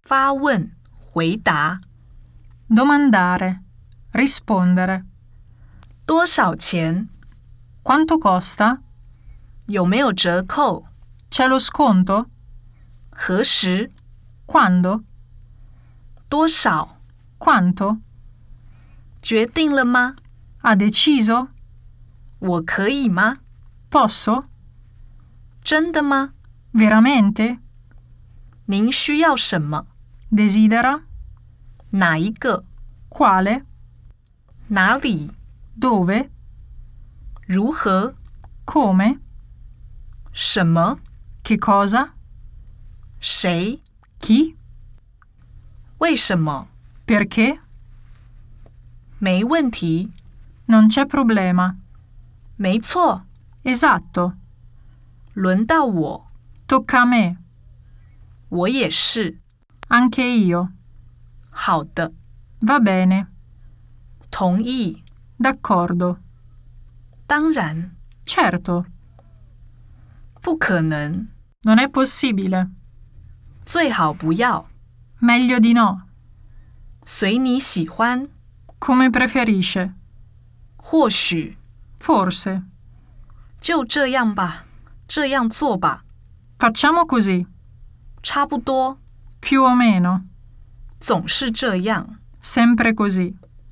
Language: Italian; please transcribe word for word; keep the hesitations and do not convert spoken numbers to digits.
发问、回答。 domandare, rispondere. 多少钱？ Quanto costa? 有没有折扣？ C'è lo sconto? 何时？ Quando? 多少？ Quanto? 决定了吗？ Ha deciso? 我可以吗？ Posso? 真的吗？ Veramente? 您需要什么？ Desidera? 哪一个？ Quale? 哪里？ Dove? 如何？ Come? 什么？ Che cosa? 谁？ Chi? 为什么？ Perché? 没问题。 Non c'è problema. 没错。 Esatto. 轮到我。 Tocca a me. 我也是。 Anche io. 好的。 Va bene. 同意。 D'accordo. 当然。 Certo. 不可能。 Non è possibile. 最好不要。 Meglio di no. 随你喜欢。 Come preferisce. 或许。 Forse. 就这样吧。这样做吧。 Facciamo così. 差不多。 Più o meno. 总是这样。 Sempre così.